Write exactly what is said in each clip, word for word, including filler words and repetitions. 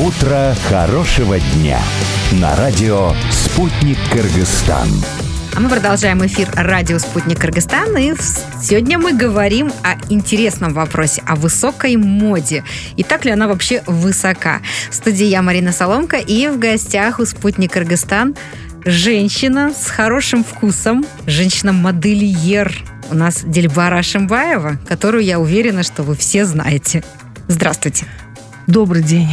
Утро хорошего дня на радио «Спутник Кыргызстан». А мы продолжаем эфир радио «Спутник Кыргызстан». И сегодня мы говорим о интересном вопросе, о высокой моде. И так ли она вообще высока? В студии я, Марина Соломка, и в гостях у «Спутник Кыргызстан» женщина с хорошим вкусом, женщина-модельер. У нас Дильбара Ашимбаева, которую, я уверена, что вы все знаете. Здравствуйте. Добрый день.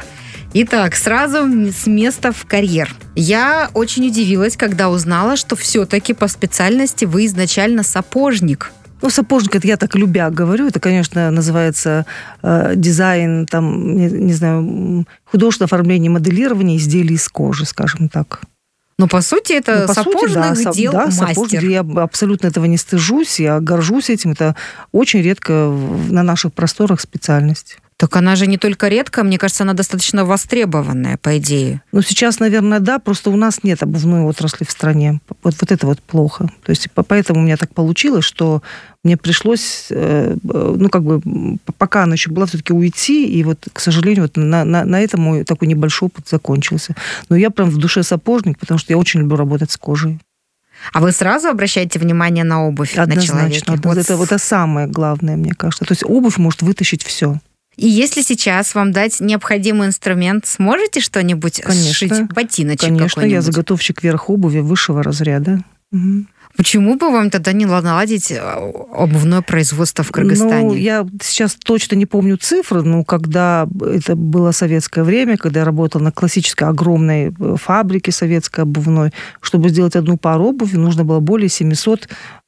Итак, сразу с места в карьер. Я очень удивилась, когда узнала, что все-таки по специальности вы изначально сапожник. Ну, сапожник, это я так любя говорю, это, конечно, называется э, дизайн, там, не, не знаю, художественное оформление, моделирование изделий из кожи, скажем так. Но по сути это ну, по сапожных сути, да, дел да, мастер. Сапожник, я абсолютно этого не стыжусь, я горжусь этим. Это очень редко на наших просторах специальность. Так она же не только редкая, мне кажется, она достаточно востребованная, по идее. Ну, сейчас, наверное, да, просто у нас нет обувной отрасли в стране. Вот, вот это вот плохо. То есть поэтому у меня так получилось, что мне пришлось, ну, как бы, пока она еще была, все-таки уйти, и вот, к сожалению, вот на, на, на этом мой такой небольшой опыт закончился. Но я прям в душе сапожник, потому что я очень люблю работать с кожей. А вы сразу обращаете внимание на обувь на человеке? Однозначно. Вот это, вот это самое главное, мне кажется. То есть обувь может вытащить все. И если сейчас вам дать необходимый инструмент, сможете что-нибудь конечно, сшить? Ботиночек конечно, какой-нибудь? Я заготовщик верхобуви высшего разряда. Угу. Почему бы вам тогда не наладить обувное производство в Кыргызстане? Ну, я сейчас точно не помню цифры, но когда это было советское время, когда я работала на классической огромной фабрике советской обувной, чтобы сделать одну пару обуви, нужно было более семьсот,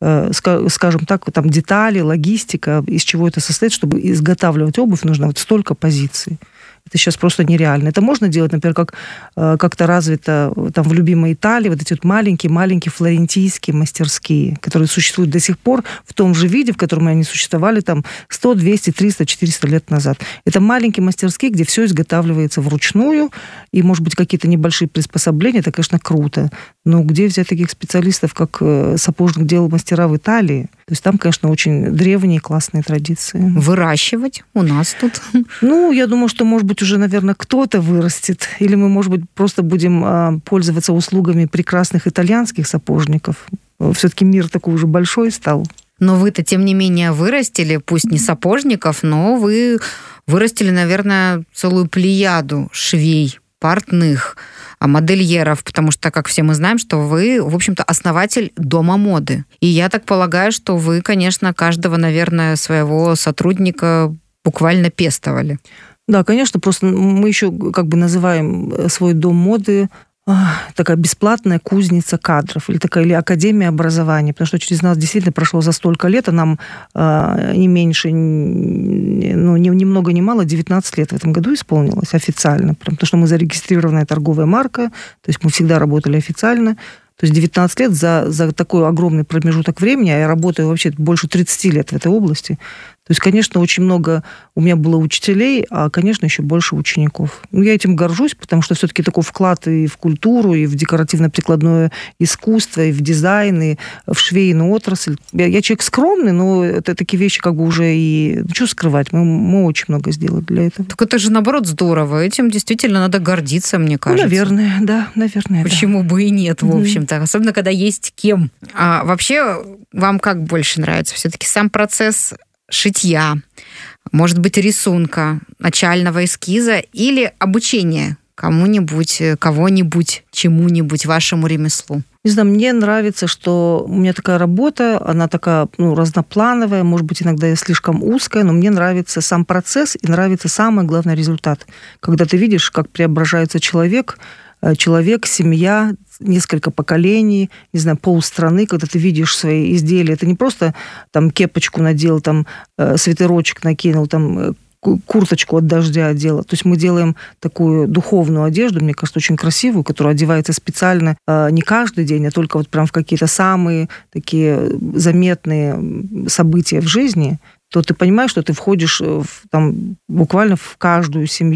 скажем так, там деталей, логистика, из чего это состоит, чтобы изготавливать обувь, нужно вот столько позиций. Это сейчас просто нереально. Это можно делать, например, как как-то развито там в любимой Италии, вот эти вот маленькие-маленькие флорентийские мастерские, которые существуют до сих пор в том же виде, в котором они существовали там сто, двести, триста, четыреста лет назад. Это маленькие мастерские, где все изготавливается вручную, и, может быть, какие-то небольшие приспособления, это, конечно, круто. Но где взять таких специалистов, как сапожник делал мастера в Италии? То есть там, конечно, очень древние классные традиции. Выращивать у нас тут? Ну, я думаю, что, может быть, уже, наверное, кто-то вырастет. Или мы, может быть, просто будем а, пользоваться услугами прекрасных итальянских сапожников. Все-таки мир такой уже большой стал. Но вы-то, тем не менее, вырастили, пусть не сапожников, но вы вырастили, наверное, целую плеяду швей, портных, модельеров, потому что, как все мы знаем, что вы, в общем-то, основатель дома моды. И я так полагаю, что вы, конечно, каждого, наверное, своего сотрудника буквально пестовали. Да, конечно, просто мы еще как бы называем свой дом моды такая бесплатная кузница кадров или такая или академия образования, потому что через нас действительно прошло за столько лет, а нам э, не меньше, ну, ни, ни много ни мало, девятнадцать лет в этом году исполнилось официально, потому что мы зарегистрированная торговая марка, то есть мы всегда работали официально. То есть девятнадцать лет за, за такой огромный промежуток времени, а я работаю вообще больше тридцать лет в этой области. То есть, конечно, очень много у меня было учителей, а, конечно, еще больше учеников. Ну, я этим горжусь, потому что все-таки такой вклад и в культуру, и в декоративно-прикладное искусство, и в дизайн, и в швейную отрасль. Я, я человек скромный, но это такие вещи как бы уже и... Ну, что скрывать? Мы, мы очень много сделали для этого. Так это же, наоборот, здорово. Этим действительно надо гордиться, мне кажется. Ну, наверное, да, наверное. Почему да. бы и нет, в общем-то. Mm-hmm. Особенно, когда есть кем. А вообще, вам как больше нравится? Все-таки сам процесс шитья, может быть, рисунка, начального эскиза или обучение кому-нибудь, кого-нибудь, чему-нибудь, вашему ремеслу? Не знаю, мне нравится, что у меня такая работа, она такая, ну, разноплановая, может быть, иногда и слишком узкая, но мне нравится сам процесс и нравится самый главный результат. Когда ты видишь, как преображается человек, человек, семья, несколько поколений, не знаю, полстраны, когда ты видишь свои изделия. Это не просто там кепочку надел, там свитерочек накинул, там курточку от дождя одела. То есть мы делаем такую духовную одежду, мне кажется, очень красивую, которая одевается специально не каждый день, а только вот прям в какие-то самые такие заметные события в жизни, то ты понимаешь, что ты входишь в, там, буквально в каждую семью,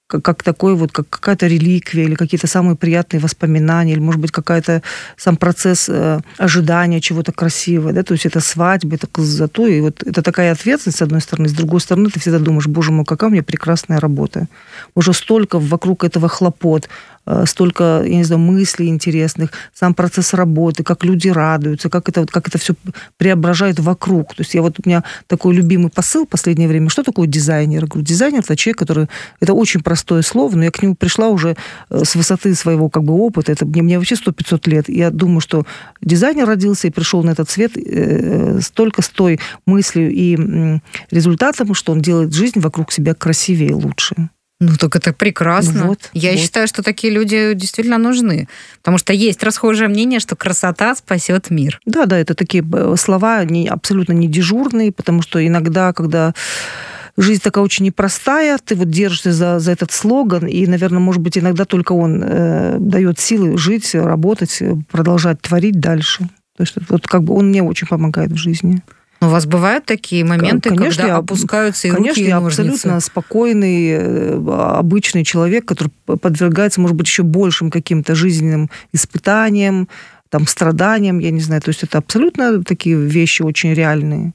как, как такой вот, как какая-то реликвия, или какие-то самые приятные воспоминания, или, может быть, какая-то сам процесс э, ожидания чего-то красивого, да, то есть это свадьба, это зато, и вот это такая ответственность, с одной стороны, с другой стороны, ты всегда думаешь, боже мой, какая у меня прекрасная работа. Уже столько вокруг этого хлопот, столько, я не знаю, мыслей интересных, сам процесс работы, как люди радуются, как это, как это все преображает вокруг. То есть я вот, у меня такой любимый посыл в последнее время. Что такое дизайнер? Я говорю, дизайнер – это человек, который... Это очень простое слово, но я к нему пришла уже с высоты своего как бы опыта. Это мне, мне вообще сто-пятьсот лет. Я думаю, что дизайнер родился и пришел на этот свет э, столько с той мыслью и э, результатом, что он делает жизнь вокруг себя красивее и лучше. Ну, так это прекрасно. Вот, Я вот. считаю, что такие люди действительно нужны. Потому что есть расхожее мнение, что красота спасет мир. Да, да, это такие слова не, абсолютно не дежурные, потому что иногда, когда жизнь такая очень непростая, ты вот держишься за, за этот слоган, и, наверное, может быть, иногда только он э, дает силы жить, работать, продолжать творить дальше. То есть вот как бы он мне очень помогает в жизни. Но у вас бывают такие моменты, конечно, когда я, опускаются и конечно, руки, и я ножницы? Абсолютно спокойный, обычный человек, который подвергается, может быть, еще большим каким-то жизненным испытаниям, там, страданиям, я не знаю. То есть это абсолютно такие вещи очень реальные.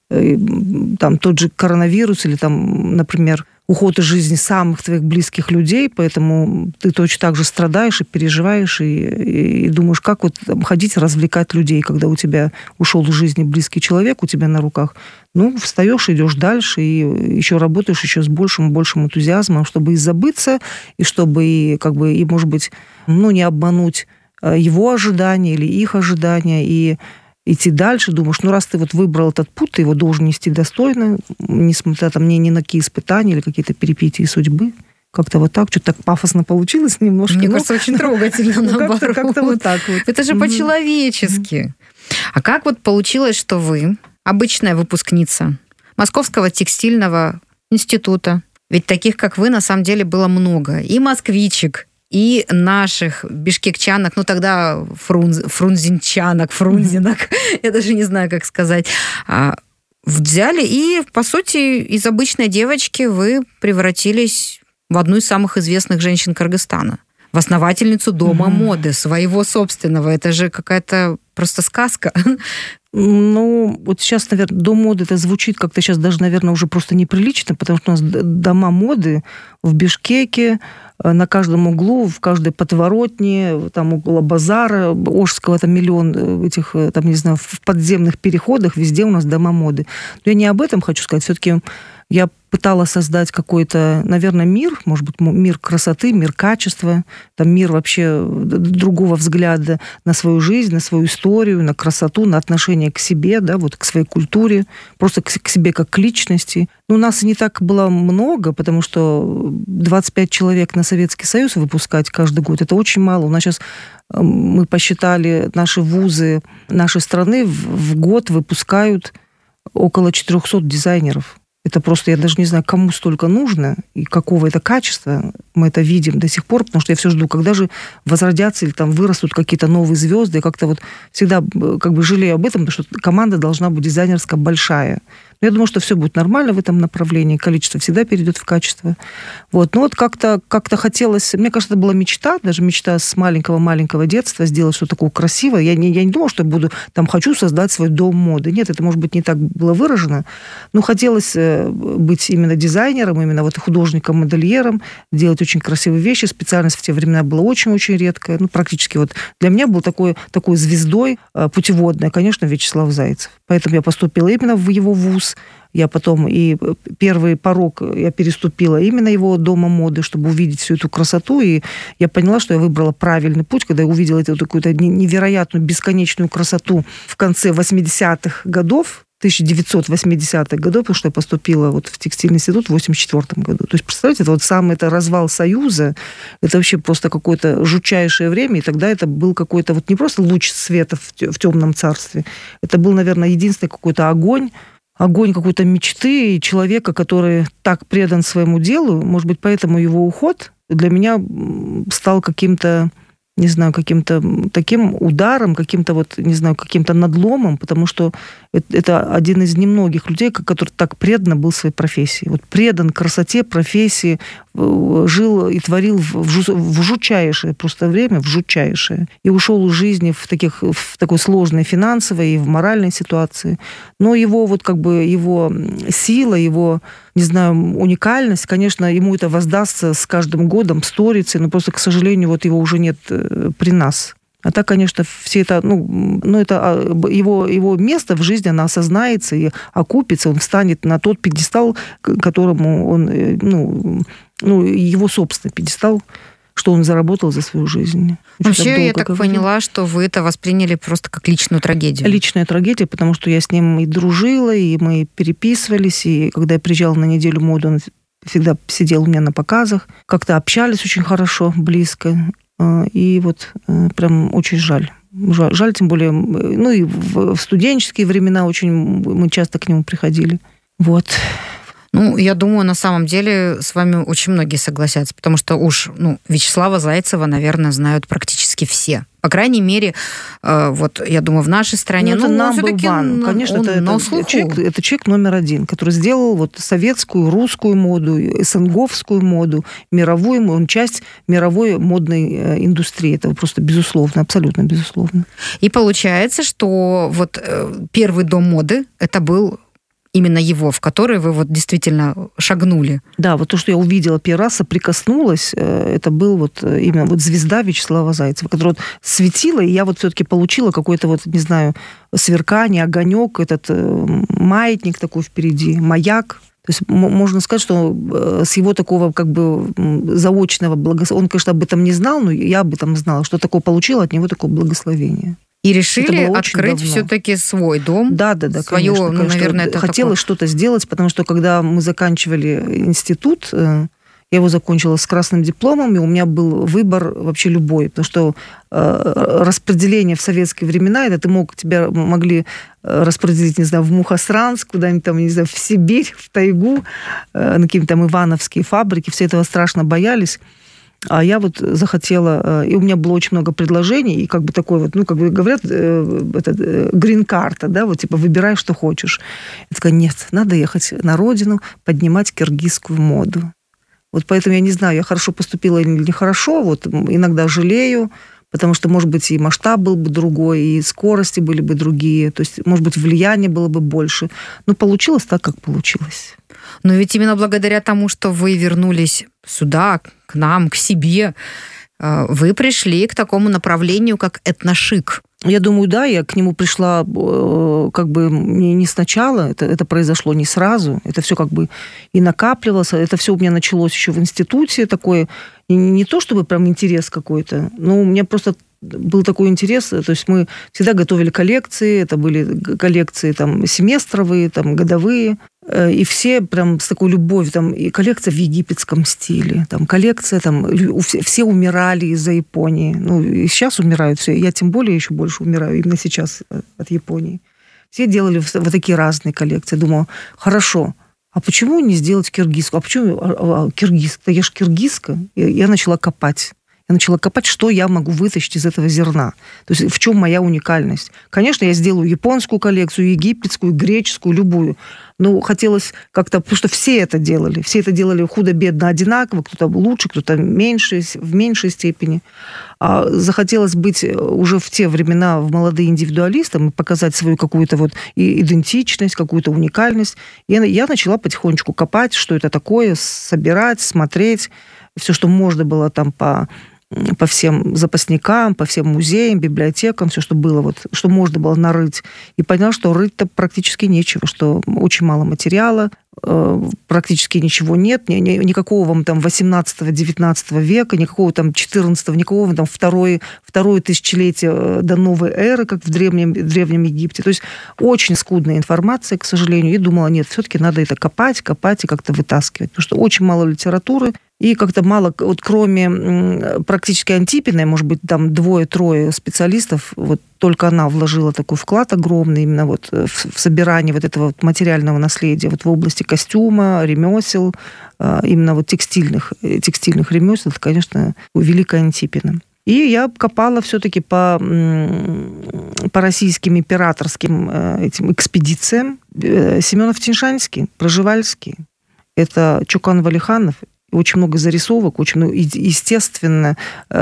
Там тот же коронавирус или, там, например, уход из жизни самых твоих близких людей, поэтому ты точно так же страдаешь и переживаешь, и, и, и думаешь, как вот там, ходить развлекать людей, когда у тебя ушел из жизни близкий человек у тебя на руках. Ну, встаешь, идешь дальше, и еще работаешь еще с большим и большим энтузиазмом, чтобы и забыться, и чтобы, и, как бы, и, может быть, ну, не обмануть его ожидания или их ожидания, и идти дальше, думаешь, ну, раз ты вот выбрал этот путь, ты его должен нести достойно, несмотря там, ни, ни на какие испытания или какие-то перипетии судьбы. Как-то вот так, что-то так пафосно получилось немножко. Мне но, кажется, очень трогательно, ну, наоборот. Как-то, как-то вот так вот. Это же по-человечески. А как вот получилось, что вы, обычная выпускница Московского текстильного института, ведь таких, как вы, на самом деле было много, и москвичек, и наших бишкекчанок, ну тогда фрунз, фрунзенчанок, фрунзинок, я даже не знаю, как сказать, взяли и, по сути, из обычной девочки вы превратились в одну из самых известных женщин Кыргызстана, в основательницу дома mm-hmm. моды, своего собственного. Это же какая-то просто сказка. Ну, вот сейчас, наверное, дом моды, это звучит как-то сейчас даже, наверное, уже просто неприлично, потому что у нас дома моды в Бишкеке, на каждом углу, в каждой подворотне, там около базара Ожского, там миллион этих, там, не знаю, в подземных переходах, везде у нас дома моды. Но я не об этом хочу сказать. Все-таки я пыталась создать какой-то, наверное, мир, может быть, мир красоты, мир качества, там мир вообще другого взгляда на свою жизнь, на свою историю, на красоту, на отношение к себе, да, вот к своей культуре, просто к себе как к личности. Ну, нас и не так было много, потому что двадцать пять человек на Советский Союз выпускать каждый год, это очень мало. У нас сейчас, мы посчитали, наши вузы нашей страны в год выпускают около четыреста дизайнеров. Это просто, я даже не знаю, кому столько нужно и какого это качества. Мы это видим до сих пор, потому что я все жду, когда же возродятся или там вырастут какие-то новые звезды. И как-то вот всегда как бы жалею об этом, потому что команда должна быть дизайнерская большая. Но я думаю, что все будет нормально в этом направлении. Количество всегда перейдет в качество. Вот. Но вот как-то, как-то хотелось... Мне кажется, это была мечта, даже мечта с маленького-маленького детства сделать что-то такое красивое. Я не, я не думала, что я буду... Там, хочу создать свой дом моды. Нет, это, может быть, не так было выражено. Но хотелось быть именно дизайнером, именно вот художником-модельером, делать очень красивые вещи. Специальность в те времена была очень-очень редкая. Ну, практически вот для меня был такой, такой звездой путеводной, конечно, Вячеслав Зайцев. Поэтому я поступила именно в его вуз. Я потом и первый порог я переступила именно его дома моды, чтобы увидеть всю эту красоту. И я поняла, что я выбрала правильный путь, когда я увидела эту какую-то невероятную, бесконечную красоту в конце восьмидесятых годов, тысяча девятьсот восьмидесятых годов, потому что я поступила вот в текстильный институт в восемьдесят четвёртом году. То есть, представляете, это вот самый это развал Союза, это вообще просто какое-то жутчайшее время, и тогда это был какой-то вот не просто луч света в темном царстве, это был, наверное, единственный какой-то огонь, огонь какой-то мечты человека, который так предан своему делу. Может быть, поэтому его уход для меня стал каким-то, не знаю, каким-то таким ударом, каким-то вот, не знаю, каким-то надломом, потому что это один из немногих людей, который так преданно был своей профессии. Вот предан красоте профессии, жил и творил в, жу, в жутчайшее просто время, в жутчайшее. И ушел из жизни в, таких, в такой сложной финансовой и в моральной ситуации. Но его, вот, как бы, его сила, его, не знаю, уникальность, конечно, ему это воздастся с каждым годом, сторицей, но просто, к сожалению, вот его уже нет при нас. А так, конечно, все это, ну, ну это его, его место в жизни, оно осознается и окупится, он встанет на тот пьедестал, которому он, ну, ну, его собственный пьедестал, что он заработал за свою жизнь. Вообще, я так говорил. Поняла, что вы это восприняли просто как личную трагедию. Личная трагедия, потому что я с ним и дружила, и мы переписывались, и когда я приезжала на неделю моды, он всегда сидел у меня на показах, как-то общались очень хорошо, близко. И вот прям очень жаль. Жаль, жаль, тем более, ну и в студенческие времена очень мы часто к нему приходили. Вот. Ну, я думаю, на самом деле с вами очень многие согласятся, потому что уж, ну, Вячеслава Зайцева, наверное, знают практически все. По крайней мере, э, вот, я думаю, в нашей стране... Ну, это ну, number one. Конечно, это, это, человек, это человек номер один, который сделал вот советскую, русскую моду, СНГовскую моду, мировую, он часть мировой модной индустрии. Это просто безусловно, абсолютно безусловно. И получается, что вот первый дом моды, это был... именно его, в который вы вот действительно шагнули. Да, вот то, что я увидела первый раз, соприкоснулась, это был вот именно вот звезда Вячеслава Зайцева, которая вот светила, и я вот все-таки получила какой-то вот, не знаю, сверкание, огонек, этот маятник такой впереди, маяк. То есть можно сказать, что с его такого как бы заочного благословения, он, конечно, об этом не знал, но я об этом знала, что такое получила от него такое благословение. И решили открыть все-таки свой дом. Да, да, да. Свое, конечно, ну, наверное, это хотелось такое... что-то сделать, потому что когда мы заканчивали институт, я его закончила с красным дипломом, и у меня был выбор вообще любой, потому что распределение в советские времена, это ты мог, тебя могли распределить, не знаю, в Мухосранск, куда-нибудь там, не знаю, в Сибирь, в тайгу, на какие-то там ивановские фабрики, все этого страшно боялись. А я вот захотела, и у меня было очень много предложений, и как бы такой вот, ну, как бы говорят, это грин-карта, да, вот типа выбирай, что хочешь. Я такая, нет, надо ехать на родину, поднимать киргизскую моду. Вот поэтому я не знаю, я хорошо поступила или нехорошо, вот иногда жалею, потому что, может быть, и масштаб был бы другой, и скорости были бы другие, то есть, может быть, влияние было бы больше. Но получилось так, как получилось. Но ведь именно благодаря тому, что вы вернулись сюда, к нам, к себе, вы пришли к такому направлению, как этношик. Я думаю, да, я к нему пришла как бы не сначала, это, это произошло не сразу, это все как бы и накапливалось, это все у меня началось еще в институте, такое, не то чтобы прям интерес какой-то, но у меня просто был такой интерес, то есть мы всегда готовили коллекции, это были коллекции там семестровые, там годовые, и все прям с такой любовью, там и коллекция в египетском стиле, там коллекция, там все умирали из-за Японии, ну и сейчас умирают все, я тем более еще больше умираю именно сейчас от Японии. Все делали вот такие разные коллекции, думаю, хорошо, а почему не сделать киргизскую, а почему киргизская, я же киргизка, я начала копать. Я начала копать, что я могу вытащить из этого зерна. То есть в чем моя уникальность. Конечно, я сделаю японскую коллекцию, египетскую, греческую, любую. Но хотелось как-то... Потому что все это делали. Все это делали худо-бедно одинаково. Кто-то лучше, кто-то меньше, в меньшей степени. А захотелось быть уже в те времена в молодые индивидуалистом и показать свою какую-то вот идентичность, какую-то уникальность. И я начала потихонечку копать, что это такое, собирать, смотреть. Все, что можно было там по... по всем запасникам, по всем музеям, библиотекам, все, что было, вот, что можно было нарыть. И поняла, что рыть-то практически нечего, что очень мало материала, э, практически ничего нет, ни, ни, никакого вам там восемнадцатого-девятнадцатого века, никакого там четырнадцатого, никакого там второе, второе тысячелетие до новой эры, как в древнем, древнем Египте. То есть очень скудная информация, к сожалению. И думала, нет, все-таки надо это копать, копать и как-то вытаскивать, потому что очень мало литературы. И как-то мало, вот кроме практически Антипиной, может быть, там двое-трое специалистов, вот только она вложила такой вклад огромный именно вот в, в собирание вот этого вот материального наследия вот в области костюма, ремесел, именно вот текстильных, текстильных ремесел, это, конечно, Великая Антипина. И я копала все-таки по, по российским императорским этим экспедициям. Семенов-Тиньшанский, Пржевальский, это Чокан Валиханов, очень много зарисовок, очень много, естественно,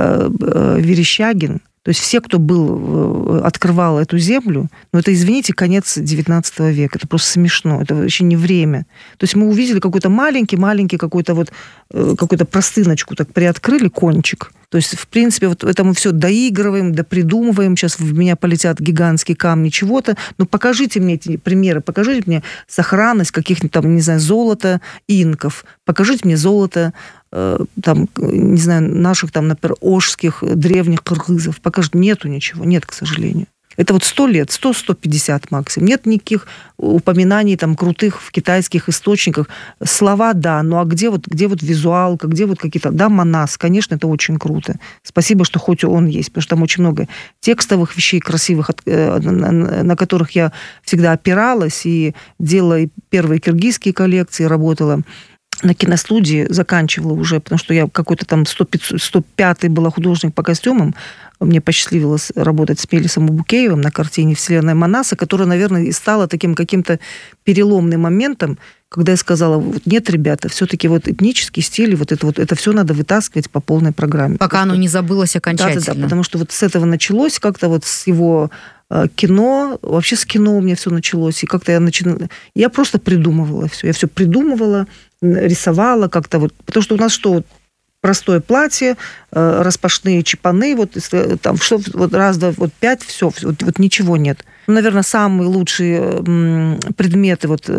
Верещагин. То есть все, кто был, открывал эту землю, ну, это, извините, конец девятнадцатого века. Это просто смешно. Это вообще не время. То есть мы увидели какой-то маленький-маленький, какой-то вот, какую-то простыночку, так приоткрыли кончик. То есть, в принципе, вот это мы все доигрываем, допридумываем. Сейчас в меня полетят гигантские камни чего-то. Но покажите мне эти примеры, покажите мне сохранность каких-нибудь там, не знаю, золота инков, покажите мне золото там, не знаю, наших там, например, ошских древних кыргызов. Покажите, нету ничего, нет, к сожалению. Это вот сто лет, сто - сто пятьдесят максимум. Нет никаких упоминаний там крутых в китайских источниках. Слова, да, ну а где вот, где вот визуалка, где вот какие-то... Да, Манас, конечно, это очень круто. Спасибо, что хоть он есть, потому что там очень много текстовых вещей красивых, на которых я всегда опиралась и делала и первые киргизские коллекции, работала. На киностудии заканчивала уже, потому что я какой-то там сто пятый была художник по костюмам. Мне посчастливилось работать с Мелисом Убукеевым на картине «Вселенная Манаса», которая, наверное, и стала таким каким-то переломным моментом, когда я сказала, вот нет, ребята, все-таки вот этнический стиль, вот это вот, это все надо вытаскивать по полной программе. Пока оно не забылось окончательно. Да, да, да, потому что вот с этого началось как-то вот с его кино, вообще с кино у меня все началось, и как-то я начинала... Я просто придумывала все, я все придумывала, рисовала как-то вот, потому что у нас что, простое платье, распашные чипаны, вот там что, вот раз, два, вот пять, все, вот, вот ничего нет. Наверное, самые лучшие предметы вот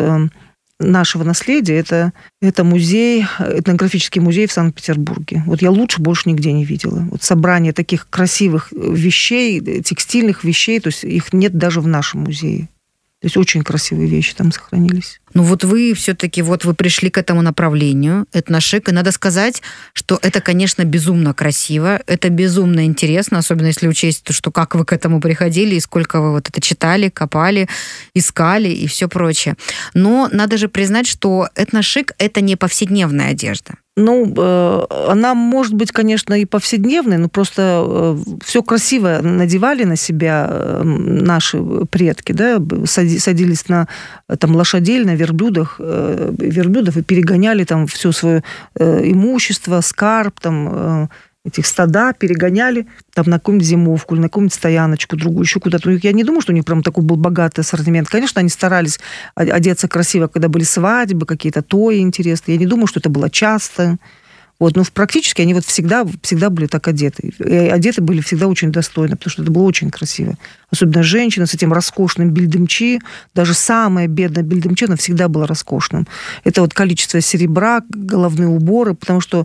нашего наследия это, это музей, этнографический музей в Санкт-Петербурге. Вот я лучше больше нигде не видела. Вот собрание таких красивых вещей, текстильных вещей, то есть их нет даже в нашем музее. То есть очень красивые вещи там сохранились. Ну вот вы все-таки, вот вы пришли к этому направлению, этношик, и надо сказать, что это, конечно, безумно красиво, это безумно интересно, особенно если учесть то, что как вы к этому приходили, и сколько вы вот это читали, копали, искали и все прочее. Но надо же признать, что этношик – это не повседневная одежда. Ну, она может быть, конечно, и повседневной, но просто все красиво надевали на себя наши предки, да, садились на там, лошадей, на верблюдах, верблюдов и перегоняли там все свое имущество, скарб, там, этих стада перегоняли там, на какую-нибудь зимовку или на какую-нибудь стояночку, другую, еще куда-то. Я не думаю, что у них прям такой был богатый ассортимент. Конечно, они старались одеться красиво, когда были свадьбы, какие-то тои интересные. Я не думаю, что это было часто. Вот, но практически они вот всегда, всегда были так одеты. И одеты были всегда очень достойно, потому что это было очень красиво. Особенно женщина с этим роскошным бельдемчи. Даже самая бедная бельдемчи, она всегда была роскошным. Это вот количество серебра, головные уборы, потому что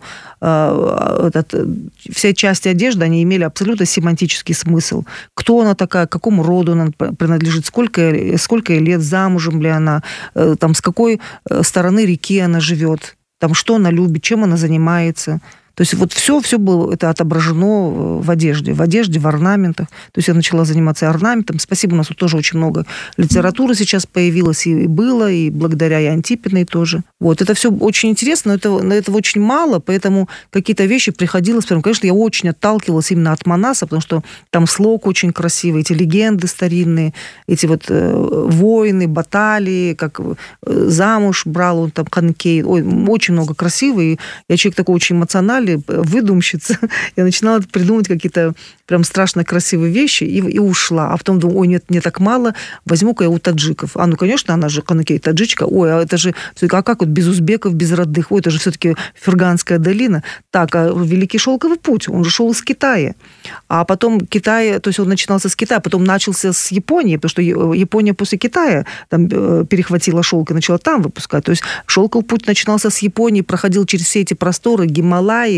э, этот, все части одежды, они имели абсолютно семантический смысл. Кто она такая, к какому роду она принадлежит, сколько, сколько лет замужем ли она, э, там, с какой стороны реки она живет. Там, что она любит, чем она занимается. То есть вот все, все было это отображено в одежде, в одежде, в орнаментах. То есть я начала заниматься орнаментом. Спасибо, у нас тут тоже очень много литературы сейчас появилось, и было, и благодаря и Антипиной тоже. Вот, это все очень интересно, но этого, но этого очень мало, поэтому какие-то вещи приходилось... Конечно, я очень отталкивалась именно от Манаса, потому что там слог очень красивый, эти легенды старинные, эти вот э, войны, баталии, как замуж брал он там Ханкей. Ой, очень много красивого, и я человек такой очень эмоциональный, выдумщица. Я начинала придумывать какие-то прям страшно красивые вещи и, и ушла. А потом думаю, ой, нет, не так мало, возьму-ка я у таджиков. А, ну, конечно, она же Ханкей, таджичка. Ой, а это же... А как вот без узбеков, без родных? Ой, это же все-таки Ферганская долина. Так, а Великий Шелковый путь, он же шел из Китая. А потом Китай, то есть он начинался с Китая, потом начался с Японии, потому что Япония после Китая там перехватила шелк и начала там выпускать. То есть шелковый путь начинался с Японии, проходил через все эти просторы, Гималаи,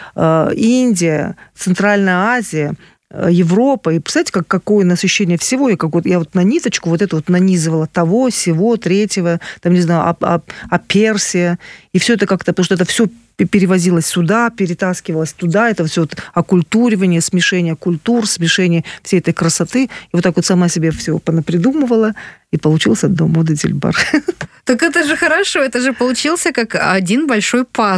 Индия, Центральная Азия, Европа. И представляете, как, какое насыщение всего. Я, как вот, я вот на ниточку вот это вот нанизывала того, сего, третьего, там, не знаю, а, а, а Персия. И все это как-то, потому что это все перевозилось сюда, перетаскивалось туда. Это все вот оккультуривание, смешение культур, смешение всей этой красоты. И вот так вот сама себе все понапридумывала. И получился дом моды Дильбар. Так это же хорошо. Это же получился как один большой пазл.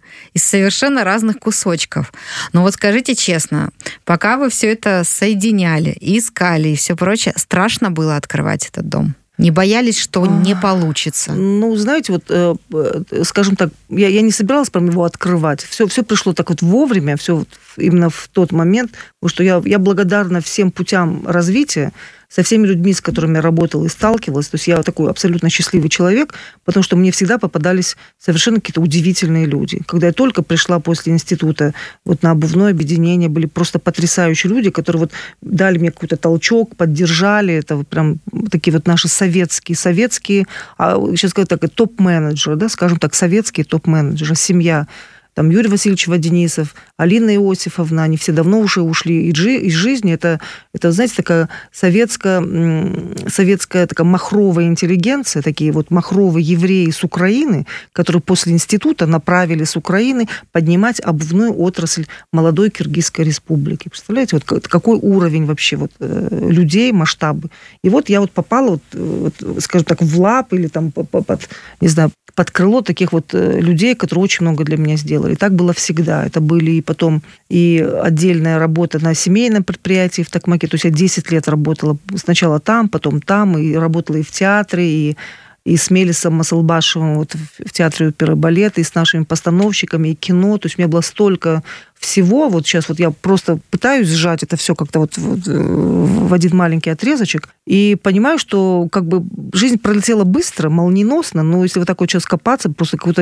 из совершенно разных кусочков. Но вот скажите честно, пока вы все это соединяли, искали и все прочее, страшно было открывать этот дом? Не боялись, что не получится? Ну, знаете, вот, э, скажем так, я, я не собиралась прям его открывать. Все, все пришло так вот вовремя, все вот именно в тот момент, потому что я, я благодарна всем путям развития, со всеми людьми, с которыми я работала и сталкивалась. То есть я такой абсолютно счастливый человек, потому что мне всегда попадались совершенно какие-то удивительные люди. Когда я только пришла после института вот на обувное объединение, были просто потрясающие люди, которые вот дали мне какой-то толчок, поддержали. Это вот прям такие вот наши советские, советские, а сейчас сказать так, топ-менеджеры, да, скажем так, советские топ-менеджеры, семья. Там Юрий Васильевич Воденисов, Алина Иосифовна, они все давно уже ушли из жизни. Это, это знаете, такая советская, советская такая махровая интеллигенция, такие вот махровые евреи с Украины, которые после института направили с Украины поднимать обувную отрасль молодой Киргизской республики. Представляете, вот какой уровень вообще вот людей, масштабы. И вот я вот попала, вот, вот, скажем так, в лап или там под, не знаю, под крыло таких вот людей, которые очень много для меня сделали. И так было всегда. Это были и потом и отдельная работа на семейном предприятии в Токмаке. То есть я десять лет работала сначала там, потом там, и работала и в театре, и, и с Мелисом Масалбашевым вот в театре оперы и балета, и с нашими постановщиками, и кино. То есть у меня было столько всего. Вот сейчас вот я просто пытаюсь сжать это все как-то вот в один маленький отрезочек. И понимаю, что как бы жизнь пролетела быстро, молниеносно, но если вот так вот сейчас копаться, просто какой-то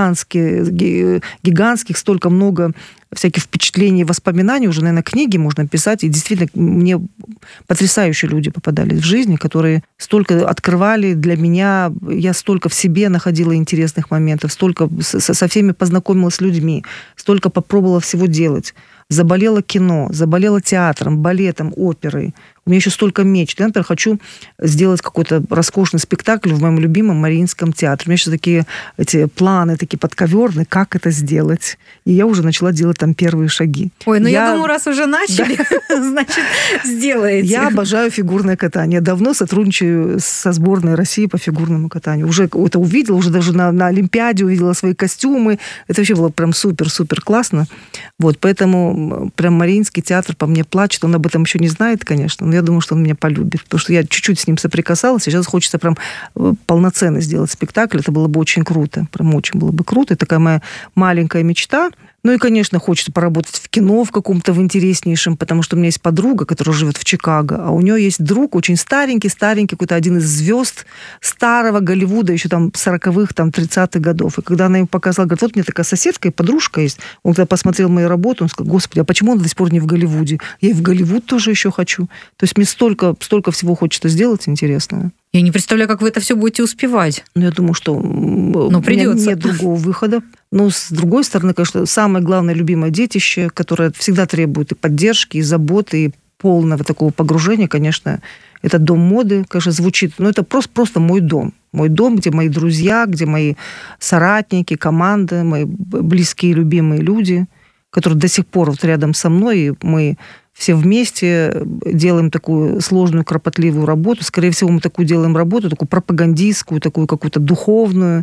гигантский, гигантских, столько много всяких впечатлений, воспоминаний, уже, наверное, книги можно писать. И действительно, мне потрясающие люди попадались в жизни, которые столько открывали для меня. Я столько в себе находила интересных моментов, столько со всеми познакомилась с людьми, столько попробовала всего делать. Заболела кино, заболела театром, балетом, оперой. У меня еще столько мечт. Я, например, хочу сделать какой-то роскошный спектакль в моем любимом Мариинском театре. У меня сейчас такие эти планы, такие подковерные, как это сделать. И я уже начала делать там первые шаги. Ой, ну я, я думаю, раз уже начали, да. значит, сделаете. Я обожаю фигурное катание. Давно сотрудничаю со сборной России по фигурному катанию. Уже это увидела, уже даже на, на Олимпиаде увидела свои костюмы. Это вообще было прям супер-супер классно. Вот, поэтому прям Мариинский театр по мне плачет. Он об этом еще не знает, конечно, но я думаю, что он меня полюбит, потому что я чуть-чуть с ним соприкасалась, сейчас хочется прям полноценно сделать спектакль, это было бы очень круто, прям очень было бы круто, это такая моя маленькая мечта. Ну и, конечно, хочется поработать в кино в каком-то в интереснейшем, потому что у меня есть подруга, которая живет в Чикаго, а у нее есть друг очень старенький-старенький, какой-то один из звезд старого Голливуда, еще там сороковых, там тридцатых годов. И когда она ему показала, говорит, вот у меня такая соседка и подружка есть. Он когда посмотрел мою работу, он сказал, господи, а почему он до сих пор не в Голливуде? Я и в Голливуд тоже еще хочу. То есть мне столько, столько всего хочется сделать интересного. Я не представляю, как вы это все будете успевать. Ну, я думаю, что Но придется. У меня нет другого выхода. Но, с другой стороны, конечно, самое главное любимое детище, которое всегда требует и поддержки, и заботы, и полного такого погружения, конечно, это дом моды, конечно, звучит, но это просто, просто мой дом. Мой дом, где мои друзья, где мои соратники, команда, мои близкие, любимые люди, которые до сих пор вот рядом со мной, и мы все вместе делаем такую сложную, кропотливую работу. Скорее всего, мы такую делаем работу, такую пропагандистскую, такую какую-то духовную.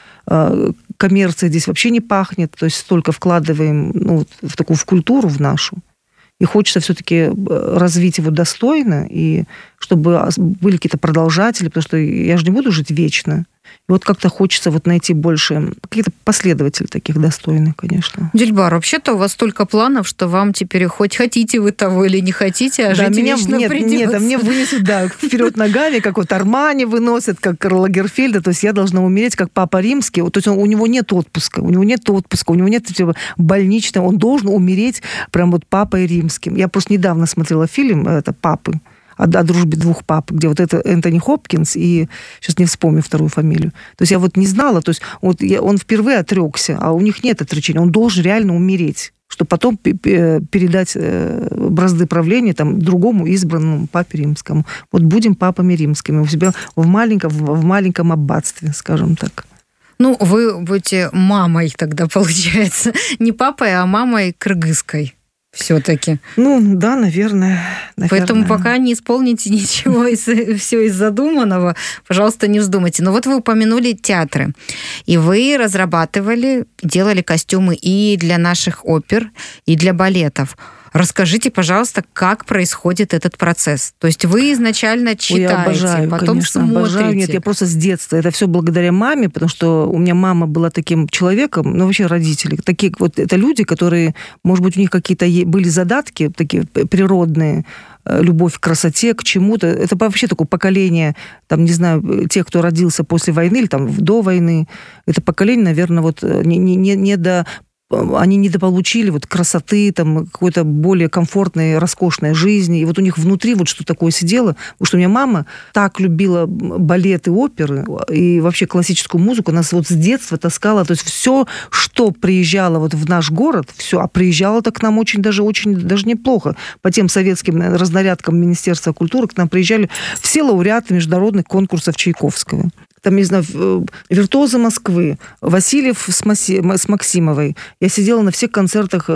Коммерция здесь вообще не пахнет. То есть столько вкладываем ну, в такую в культуру, в нашу. И хочется все-таки развить его достойно, и чтобы были какие-то продолжатели, потому что я же не буду жить вечно. И вот как-то хочется вот найти больше каких-то последователей таких достойных, конечно. Дильбар, вообще-то у вас столько планов, что вам теперь хоть хотите вы того или не хотите, а да, жить меня, вечно нет, придется. Нет, а мне вынесут, да, вперед ногами, как вот Армани выносят, как Карл Лагерфельда, то есть я должна умереть, как Папа Римский. То есть он, у него нет отпуска, у него нет отпуска, у него нет типа, больничного, он должен умереть прям вот Папой Римским. Я просто недавно смотрела фильм, это «Папы», о дружбе двух пап, где вот это Энтони Хопкинс и, сейчас не вспомню вторую фамилию. То есть я вот не знала, то есть вот я, он впервые отрекся, а у них нет отречения, он должен реально умереть, чтобы потом передать бразды правления там, другому избранному папе римскому. Вот будем папами римскими у себя в маленьком, в маленьком аббатстве, скажем так. Ну, вы будете мамой тогда, получается. Не папой, а мамой кыргызской. все-таки. Ну, да, наверное. наверное. Поэтому пока не исполните ничего из все из задуманного, пожалуйста, не вздумайте. Но вот вы упомянули театры, и вы разрабатывали, делали костюмы и для наших опер, и для балетов. Расскажите, пожалуйста, как происходит этот процесс. То есть вы изначально читаете, Ой, я обожаю, потом конечно, смотрите. Обожаю. Нет, я просто с детства. Это все благодаря маме, потому что у меня мама была таким человеком, ну вообще родители, такие вот это люди, которые, может быть, у них какие-то были задатки такие природные, любовь к красоте, к чему-то. Это вообще такое поколение, там, не знаю, тех, кто родился после войны или там до войны. Это поколение, наверное, вот не, не, не до... Они недополучили вот красоты, там, какой-то более комфортной, роскошной жизни. И вот у них внутри вот что такое сидело. Потому что у меня мама так любила балет и оперы, и вообще классическую музыку. Нас вот с детства таскала. То есть все, что приезжало вот в наш город, все, а приезжало-то к нам очень даже, очень даже неплохо. По тем советским разнарядкам Министерства культуры к нам приезжали все лауреаты международных конкурсов Чайковского. Там, не знаю, виртуозы Москвы, Васильев с, Маси, с Максимовой. Я сидела на всех концертах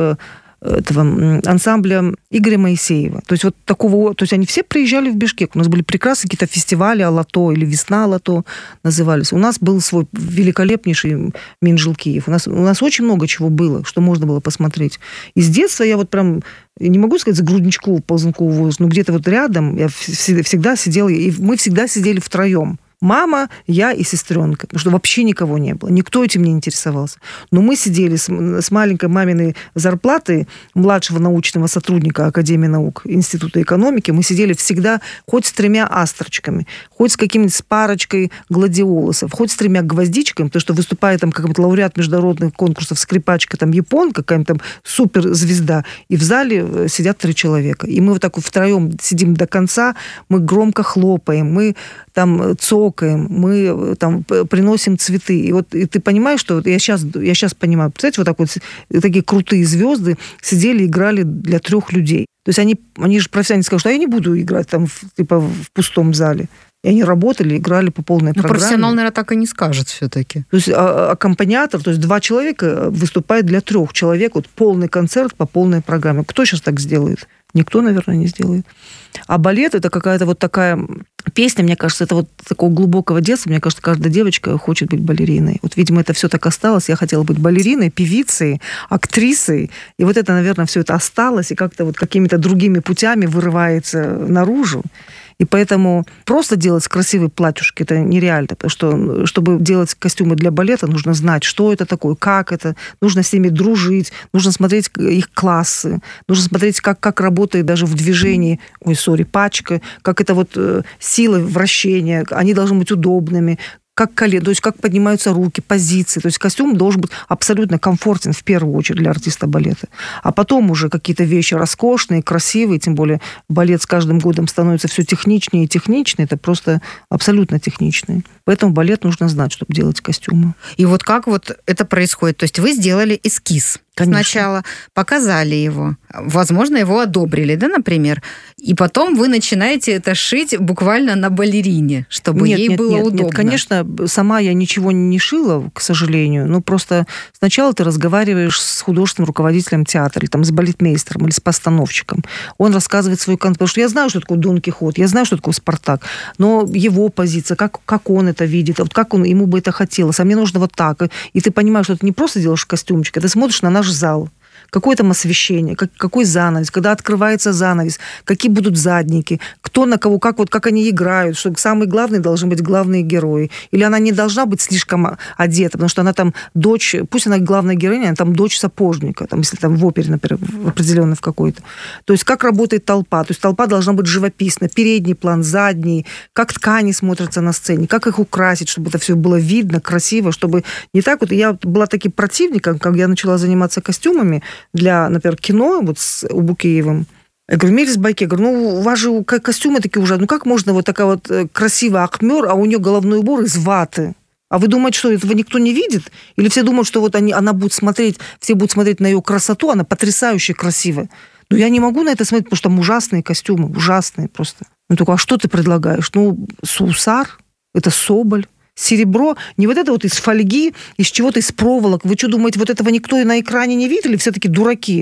этого ансамбля Игоря Моисеева. То есть вот такого... То есть они все приезжали в Бишкек. У нас были прекрасные какие-то фестивали «Алато» или «Весна Алато» назывались. У нас был свой великолепнейший Минжил Киев. У нас, у нас очень много чего было, что можно было посмотреть. И с детства я вот прям... Не могу сказать за Грудничкову, Ползункову возраст, но где-то вот рядом я всегда сидела... И мы всегда сидели втроем. Мама, я и сестренка, потому что вообще никого не было. Никто этим не интересовался. Но мы сидели с, с маленькой маминой зарплатой младшего научного сотрудника Академии наук Института экономики. Мы сидели всегда хоть с тремя астрочками, хоть с каким-нибудь с парочкой гладиолусов, хоть с тремя гвоздичками, потому что выступает там какой-то лауреат международных конкурсов, скрипачка, там японка, какая-нибудь там суперзвезда. И в зале сидят три человека. И мы вот так вот втроем сидим до конца, мы громко хлопаем, мы там цокаем, мы там приносим цветы. И вот и ты понимаешь, что вот я сейчас, я сейчас понимаю, представляете, вот так вот такие крутые звезды сидели, играли для трех людей. То есть они, они же профессионально скажут, что я не буду играть там в, типа в пустом зале. И они работали, играли по полной Но программе. Профессионал, наверное, так и не скажет все-таки. То есть а, аккомпаниатор, то есть два человека выступает для трех человек, вот полный концерт по полной программе. Кто сейчас так сделает? Никто, наверное, не сделает. А балет – это какая-то вот такая песня, мне кажется, это вот такого глубокого детства. Мне кажется, каждая девочка хочет быть балериной. Вот, видимо, это все так осталось. Я хотела быть балериной, певицей, актрисой. И вот это, наверное, все это осталось и как-то вот какими-то другими путями вырывается наружу. И поэтому просто делать красивые платьюшки – это нереально. Потому что, чтобы делать костюмы для балета, нужно знать, что это такое, как это. Нужно с ними дружить, нужно смотреть их классы, нужно смотреть, как, как работает даже в движении, ой, сори, пачка, как это вот э, сила вращения. Они должны быть удобными, как колено, то есть как поднимаются руки, позиции. То есть костюм должен быть абсолютно комфортен в первую очередь для артиста балета. А потом уже какие-то вещи роскошные, красивые, тем более балет с каждым годом становится все техничнее и техничнее. Это просто абсолютно техничный. Поэтому балет нужно знать, чтобы делать костюмы. И вот как вот это происходит? То есть вы сделали эскиз. Конечно. Сначала показали его. Возможно, его одобрили, да, например? И потом вы начинаете это шить буквально на балерине, чтобы нет, ей нет, было нет, удобно. Нет, конечно, сама я ничего не шила, к сожалению. Ну, просто сначала ты разговариваешь с художественным руководителем театра, или там, с балетмейстером, или с постановщиком. Он рассказывает свой концепт. Потому что я знаю, что такое Дон Кихот, я знаю, что такое Спартак, но его позиция, как, как он это видит, вот как он, ему бы это хотелось, а мне нужно вот так. И ты понимаешь, что ты не просто делаешь костюмчик, а ты смотришь на наш зал. Какое там освещение, как, какой занавес, когда открывается занавес, какие будут задники, кто на кого, как, вот, как они играют, что самые главные должны быть главные герои. Или она не должна быть слишком одета, потому что она там дочь, пусть она главная героиня, она там дочь сапожника, там, если там в опере, например, определенно в какой-то. То есть как работает толпа. То есть толпа должна быть живописна, передний план, задний, как ткани смотрятся на сцене, как их украсить, чтобы это все было видно, красиво, чтобы не так вот... Я была таким противником, когда я начала заниматься костюмами, для, например, кино, вот с Убукеевым. Я говорю, Мелис Байке, я говорю, ну, у вас же костюмы такие ужасные, ну, как можно вот такая вот красивая Ахмер, а у нее головной убор из ваты? А вы думаете, что этого никто не видит? Или все думают, что вот они, она будет смотреть, все будут смотреть на ее красоту, она потрясающе красивая. Но я не могу на это смотреть, потому что там ужасные костюмы, ужасные просто. Ну, только, а что ты предлагаешь? Ну, Сусар, это Соболь. Серебро, не вот это вот из фольги, из чего-то из проволок. Вы что думаете, вот этого никто и на экране не видели? Все-таки дураки.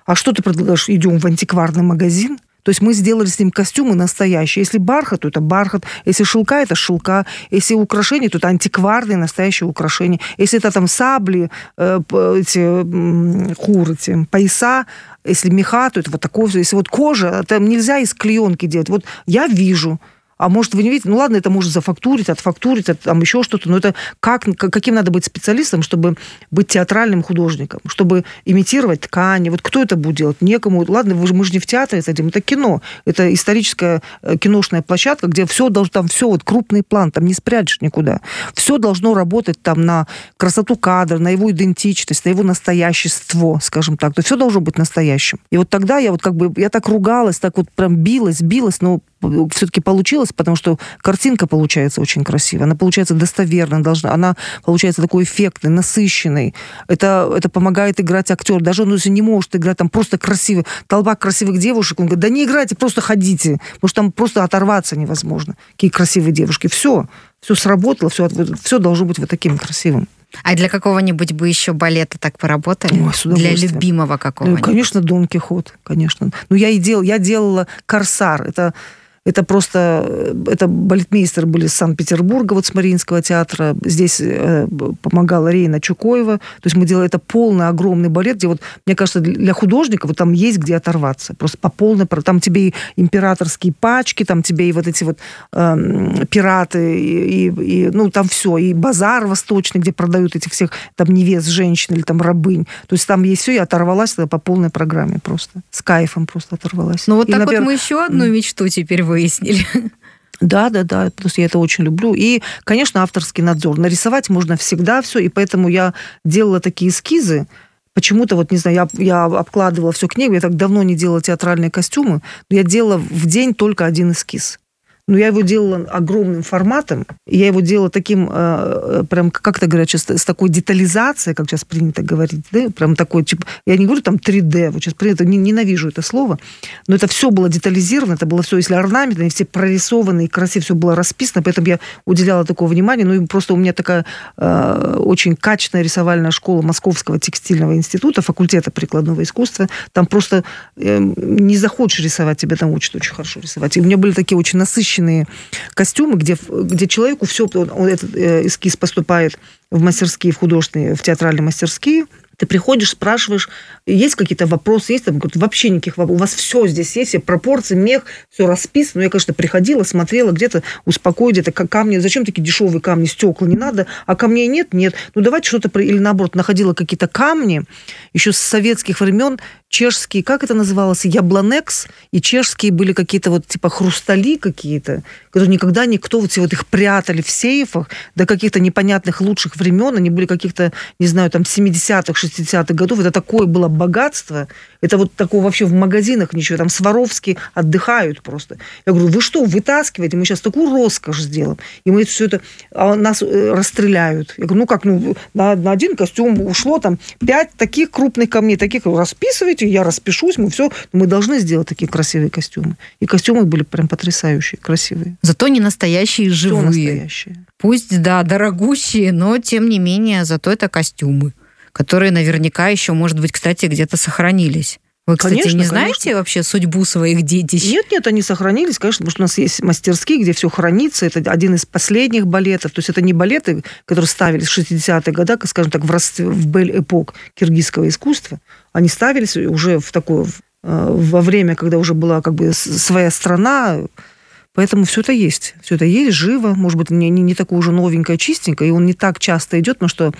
А что ты предлагаешь? Идем в антикварный магазин? То есть мы сделали с ним костюмы настоящие. Если бархат, то это бархат. Если шелка, это шелка. Если украшения, то это антикварные настоящие украшения. Если это там сабли, э, эти хур, эти пояса, если меха, то это вот такое. Если вот кожа, там нельзя из клеенки делать. Вот я вижу. А может, вы не видите? Ну, ладно, это можно зафактурить, отфактурить, там еще что-то. Но это как, каким надо быть специалистом, чтобы быть театральным художником, чтобы имитировать ткани. Вот кто это будет делать? Некому. Ладно, мы же, мы же не в театре сидим, это кино. Это историческая киношная площадка, где все должно, там все, вот крупный план, там не спрячешь никуда. Все должно работать там на красоту кадра, на его идентичность, на его настоящество, скажем так. То есть все должно быть настоящим. И вот тогда я вот как бы, я так ругалась, так вот прям билась, билась, но все-таки получилось, потому что картинка получается очень красивая, она получается достоверной, должна, она получается такой эффектной, насыщенной. Это, это помогает играть актер. Даже он, если не может играть, там просто красивый, толпа красивых девушек, он говорит, да не играйте, просто ходите, потому что там просто оторваться невозможно. Какие красивые девушки. Все, все сработало, все, все должно быть вот таким красивым. А для какого-нибудь бы еще балета так поработали? Ой, для любимого какого-нибудь? Ну, конечно, Дон Кихот, конечно. Ну, я и делала, я делала «Корсар». Это... Это просто, это балетмейстеры были из Санкт-Петербурга, вот с Мариинского театра. Здесь э, помогала Рейна Чукоева. То есть мы делали это полный, огромный балет, где вот, мне кажется, для художников вот там есть где оторваться. Просто по полной... Там тебе и императорские пачки, там тебе и вот эти вот э, пираты, и, и, и, ну, там все. И базар восточный, где продают этих всех там невест, женщин или там рабынь. То есть там есть все, я оторвалась по полной программе просто. С кайфом просто оторвалась. Ну вот и, так например, вот мы еще одну мечту теперь выяснили. Да, да, да, потому что я это очень люблю. И, конечно, авторский надзор. Нарисовать можно всегда все, и поэтому я делала такие эскизы. Почему-то, вот, не знаю, я, я обкладывала все книгу, я так давно не делала театральные костюмы, но я делала в день только один эскиз. Но я его делала огромным форматом, и я его делала таким, э, прям, как это говорят сейчас, с такой детализацией, как сейчас принято говорить, да, прям такой, типа, я не говорю там три дэ, вот сейчас принято, ненавижу это слово, но это все было детализировано, это было все, если орнаментно, все прорисовано и красиво все было расписано, поэтому я уделяла такое внимание, ну и просто у меня такая э, очень качественная рисовальная школа Московского текстильного института, факультета прикладного искусства, там просто э, не захочешь рисовать, тебя там учат очень хорошо рисовать. И у меня были такие очень насыщенные костюмы, где, где человеку все, он, он, этот эскиз поступает в мастерские, в художественные, в театральные мастерские. Ты приходишь, спрашиваешь, есть какие-то вопросы, есть там, вообще никаких вопросов. У вас все здесь есть, все пропорции, мех, все расписано. Ну, я, конечно, приходила, смотрела, где-то успокоить, где-то камни. Зачем такие дешевые камни, стекла не надо? А камней нет? Нет. Ну, давайте что-то... Или, наоборот, находила какие-то камни еще с советских времен, чешские, как это называлось, яблонекс, и чешские были какие-то вот типа хрустали какие-то, которые никогда никто, вот, вот их прятали в сейфах до каких-то непонятных лучших времен, они были каких-то, не знаю, там, семидесятых, шестидесятых годов, это такое было богатство, это вот такое вообще в магазинах ничего, там Сваровски отдыхают просто. Я говорю, вы что, вытаскиваете, мы сейчас такую роскошь сделаем, и мы все это, а нас расстреляют. Я говорю, ну как, ну, на, на один костюм ушло там пять таких крупных камней, таких, расписывайте, я распишусь, мы все, мы должны сделать такие красивые костюмы. И костюмы были прям потрясающие, красивые. Зато не настоящие, живые. Все настоящие. Пусть, да, дорогущие, но тем не менее, зато это костюмы, которые наверняка еще, может быть, кстати, где-то сохранились. Вы, кстати, конечно, не знаете конечно. Вообще судьбу своих детищ? Нет, нет, они сохранились, конечно, потому что у нас есть мастерские, где все хранится. Это один из последних балетов. То есть это не балеты, которые ставились в шестидесятые годы, скажем так, в, расцве... в бель-эпок киргизского искусства. Они ставились уже в такое, во время, когда уже была как бы своя страна. Поэтому все это есть. Все это есть, живо. Может быть, не, не, не такое уже новенькое, чистенькое, и он не так часто идет, потому что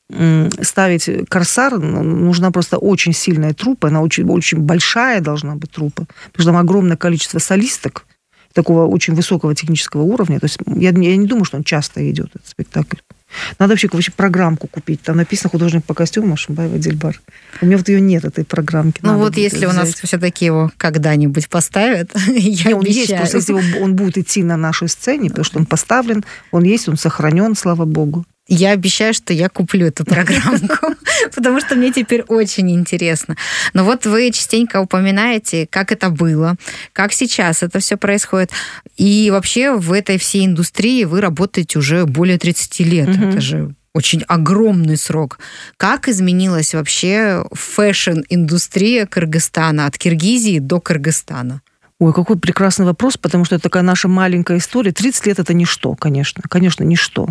ставить корсар нужна просто очень сильная труппа, она очень, очень большая должна быть труппа, потому что там огромное количество солисток такого очень высокого технического уровня. То есть я, я не думаю, что он часто идет, этот спектакль. Надо вообще, вообще программку купить. Там написано «Художник по костюмам» Ашимбаева Дильбар. У меня вот ее нет, этой программки. Ну вот если взять. У нас все-таки его когда-нибудь поставят, я не, он обещаю. Есть, просто если он будет идти на нашей сцене, потому что он поставлен, он есть, он сохранен, слава богу. Я обещаю, что я куплю эту программку, потому что мне теперь очень интересно. Но вот вы частенько упоминаете, как это было, как сейчас это все происходит. И вообще в этой всей индустрии вы работаете уже более тридцать лет. Угу. Это же очень огромный срок. Как изменилась вообще фэшн-индустрия Кыргызстана от Киргизии до Кыргызстана? Ой, какой прекрасный вопрос, потому что это такая наша маленькая история. тридцать лет – это ничто, конечно. Конечно, ничто.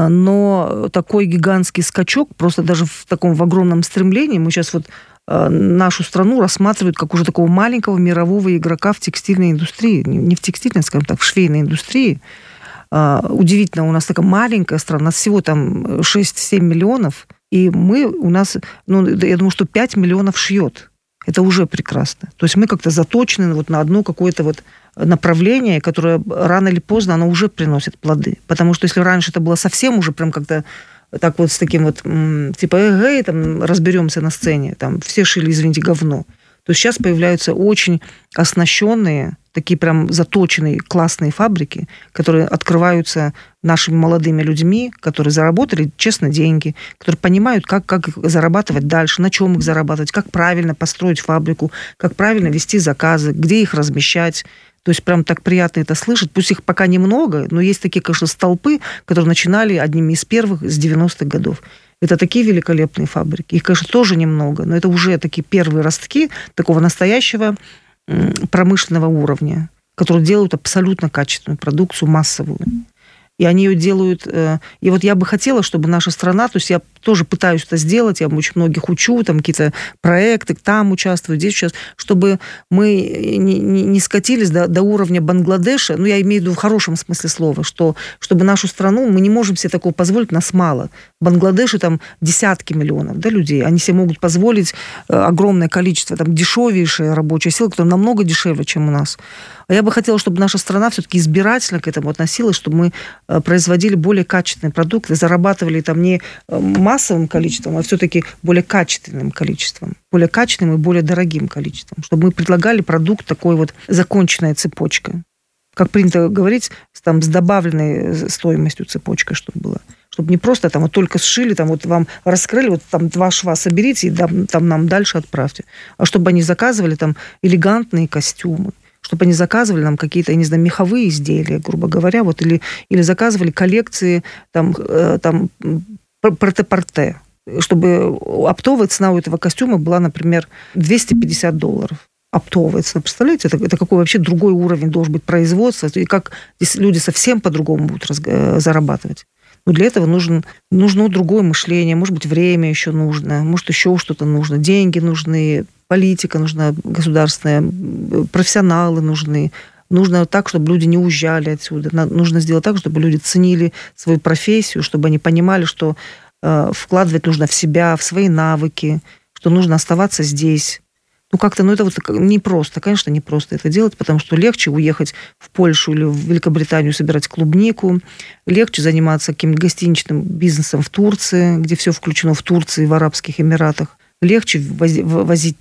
Но такой гигантский скачок, просто даже в таком в огромном стремлении, мы сейчас вот нашу страну рассматривают как уже такого маленького мирового игрока в текстильной индустрии. Не в текстильной, скажем так, в швейной индустрии. Удивительно, у нас такая маленькая страна, у нас всего там шесть-семь миллионов, и мы, у нас, ну, я думаю, что пять миллионов шьет. Это уже прекрасно. То есть мы как-то заточены вот на одно какое-то вот направление, которое рано или поздно, оно уже приносит плоды. Потому что если раньше это было совсем уже прям как-то так вот с таким вот, типа, эй, там, разберемся на сцене, там, все шили, извините, говно, то сейчас появляются очень оснащенные, такие прям заточенные классные фабрики, которые открываются нашими молодыми людьми, которые заработали, честно, деньги, которые понимают, как, как зарабатывать дальше, на чем их зарабатывать, как правильно построить фабрику, как правильно вести заказы, где их размещать. То есть прям так приятно это слышать. Пусть их пока немного, но есть такие, конечно, столпы, которые начинали одними из первых с девяностых годов. Это такие великолепные фабрики. Их, конечно, тоже немного, но это уже такие первые ростки такого настоящего промышленного уровня, которые делают абсолютно качественную продукцию, массовую. И они ее делают... И вот я бы хотела, чтобы наша страна... То есть я тоже пытаюсь это сделать, я очень многих учу, там какие-то проекты, там участвую, здесь сейчас, чтобы мы не, не, не скатились до, до уровня Бангладеша, ну, я имею в виду в хорошем смысле слова, что чтобы нашу страну, мы не можем себе такого позволить, нас мало. В Бангладеше там десятки миллионов, да, людей, они себе могут позволить огромное количество, там, дешевейшей рабочей силы, которая намного дешевле, чем у нас. А я бы хотела, чтобы наша страна все-таки избирательно к этому относилась, чтобы мы производили более качественные продукты, зарабатывали там не массовым количеством, а все-таки более качественным количеством, более качественным и более дорогим количеством, чтобы мы предлагали продукт такой вот законченной цепочкой. Как принято говорить, там, с добавленной стоимостью цепочкой, чтобы было. Чтобы не просто там вот только сшили, там вот вам раскрыли, вот там два шва соберите и там, там нам дальше отправьте. А чтобы они заказывали там элегантные костюмы, чтобы они заказывали нам какие-то, я не знаю, меховые изделия, грубо говоря, вот, или, или заказывали коллекции там, там порте-порте, чтобы оптовая цена у этого костюма была, например, двести пятьдесят долларов. Оптовая цена. Представляете, это, это какой вообще другой уровень должен быть производства, и как здесь люди совсем по-другому будут раз, зарабатывать. Но для этого нужен, нужно другое мышление, может быть, время еще нужно, может, еще что-то нужно, деньги нужны, политика нужна государственная, профессионалы нужны. Нужно так, чтобы люди не уезжали отсюда. Нужно сделать так, чтобы люди ценили свою профессию, чтобы они понимали, что э, вкладывать нужно в себя, в свои навыки, что нужно оставаться здесь. Ну, как-то, ну, это вот непросто, конечно, непросто это делать, потому что легче уехать в Польшу или в Великобританию собирать клубнику, легче заниматься каким-то гостиничным бизнесом в Турции, где все включено в Турции, в Арабских Эмиратах. Легче вози- возить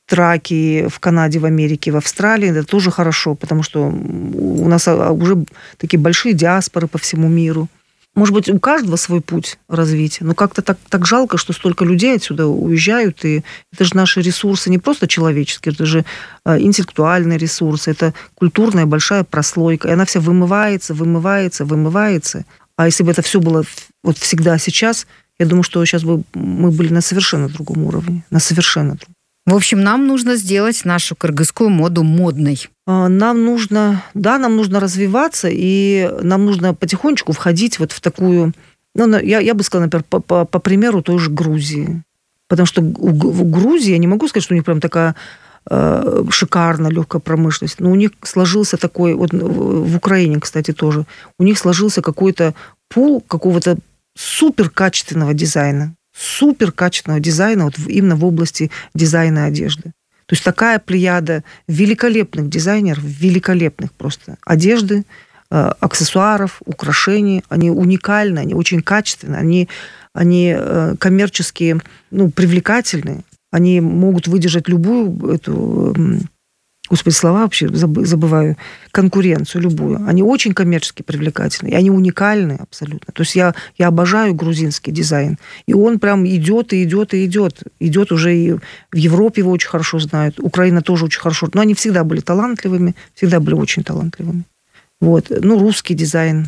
траки в Канаде, в Америке, в Австралии. Это тоже хорошо, потому что у нас уже такие большие диаспоры по всему миру. Может быть, у каждого свой путь развития, но как-то так, так жалко, что столько людей отсюда уезжают, и это же наши ресурсы не просто человеческие, это же интеллектуальные ресурсы, это культурная большая прослойка, и она вся вымывается, вымывается, вымывается. А если бы это все было вот всегда сейчас, я думаю, что сейчас бы мы были на совершенно другом уровне, на совершенно другом. В общем, нам нужно сделать нашу кыргызскую моду модной. Нам нужно, да, нам нужно развиваться, и нам нужно потихонечку входить вот в такую, ну, я, я бы сказала, например, по, по, по примеру той же Грузии. Потому что в Грузии, я не могу сказать, что у них прям такая э, шикарная легкая промышленность, но у них сложился такой, вот в Украине, кстати, тоже, у них сложился какой-то пул какого-то суперкачественного дизайна. суперкачественного дизайна вот именно в области дизайна одежды. То есть такая плеяда великолепных дизайнеров, великолепных просто одежды, аксессуаров, украшений. Они уникальны, они очень качественны, они, они коммерчески, ну, привлекательны. Они могут выдержать любую эту... Господи, слова вообще забываю. Конкуренцию любую. Они очень коммерчески привлекательны. И они уникальны абсолютно. То есть я, я обожаю грузинский дизайн. И он прям идет, и идет, и идет. Идет уже и в Европе его очень хорошо знают. Украина тоже очень хорошо. Но они всегда были талантливыми. Всегда были очень талантливыми. Вот. Ну, русский дизайн.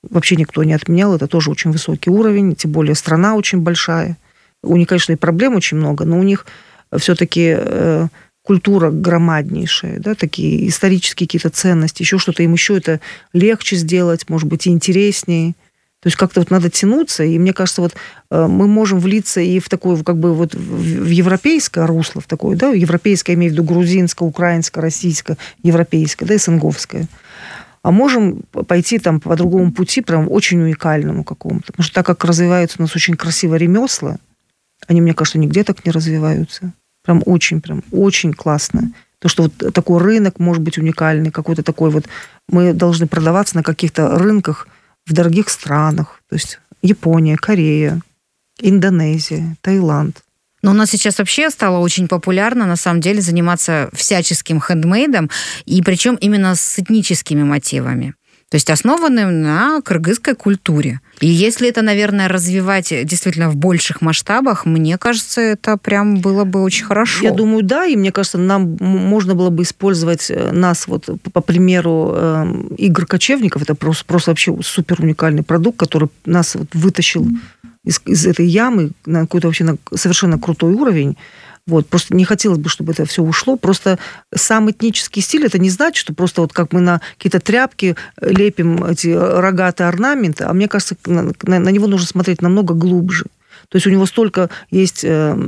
вообще никто не отменял, это тоже очень высокий уровень, тем более страна очень большая. У них, конечно, и проблем очень много, но у них все-таки э, культура громаднейшая, да, такие исторические какие-то ценности, еще что-то им еще это легче сделать, может быть, и интереснее. То есть как-то вот надо тянуться, и мне кажется, вот э, мы можем влиться и в такое, как бы вот в, в европейское русло, в такое, да, европейское, я имею в виду грузинское, украинское, российское, европейское, да, СНГовское. А можем пойти там по другому пути, прям очень уникальному какому-то. Потому что так как развиваются у нас очень красиво ремесла, они, мне кажется, нигде так не развиваются. Прям очень, прям очень классно. То, что вот такой рынок может быть уникальный, какой-то такой вот... Мы должны продаваться на каких-то рынках в дорогих странах. То есть Япония, Корея, Индонезия, Таиланд. Но у нас сейчас вообще стало очень популярно, на самом деле, заниматься всяческим хендмейдом, и причем именно с этническими мотивами. То есть основанным на кыргызской культуре. И если это, наверное, развивать действительно в больших масштабах, мне кажется, это прям было бы очень хорошо. Я думаю, да, и мне кажется, нам можно было бы использовать нас, вот по примеру игр кочевников, это просто, просто вообще супер уникальный продукт, который нас вот вытащил из, из этой ямы на какой-то вообще на совершенно крутой уровень. Вот, просто не хотелось бы, чтобы это все ушло. Просто сам этнический стиль, это не значит, что просто вот как мы на какие-то тряпки лепим эти рогатые орнаменты, а мне кажется, на, на, на него нужно смотреть намного глубже. То есть у него столько есть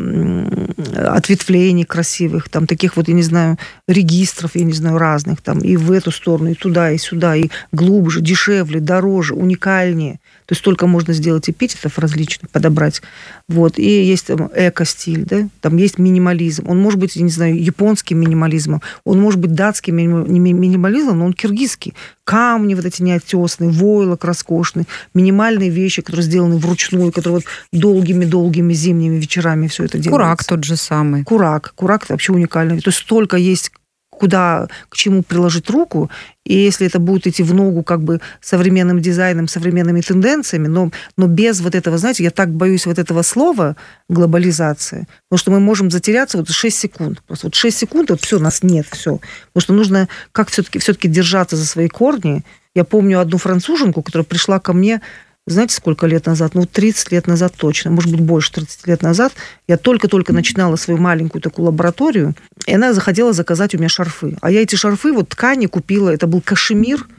э, ответвлений красивых, там таких вот, я не знаю, регистров, я не знаю, разных, там и в эту сторону, и туда, и сюда, и глубже, дешевле, дороже, уникальнее. То есть столько можно сделать эпитетов различных, подобрать. Вот. И есть там эко-стиль, да? Там есть минимализм. Он может быть, я не знаю, японским минимализмом, он может быть датским минимализмом, но он киргизский. Камни вот эти неотесные, войлок роскошный, минимальные вещи, которые сделаны вручную, которые вот долгими-долгими зимними вечерами все это делается. Курак тот же самый. Курак. Курак это вообще уникальный. То есть столько есть куда, к чему приложить руку, и если это будет идти в ногу как бы современным дизайном, современными тенденциями, но, но без вот этого, знаете, я так боюсь вот этого слова глобализация, потому что мы можем затеряться вот шесть секунд. Просто вот шесть секунд, вот все, нас нет, все. Потому что нужно как все-таки, все-таки держаться за свои корни. Я помню одну француженку, которая пришла ко мне, знаете, сколько лет назад? Ну, тридцать лет назад точно, может быть, больше тридцать лет назад. Я только-только начинала свою маленькую такую лабораторию, и она захотела заказать у меня шарфы. А я эти шарфы, вот ткани купила, это был кашемир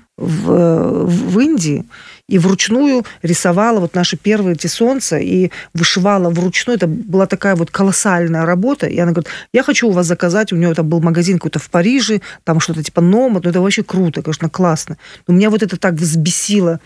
в, в Индии, и вручную рисовала вот наши первые эти солнца, и вышивала вручную. Это была такая вот колоссальная работа. И она говорит, я хочу у вас заказать, у нее там был магазин какой-то в Париже, там что-то типа Номад, ну это вообще круто, конечно, классно. Но меня вот это так взбесило.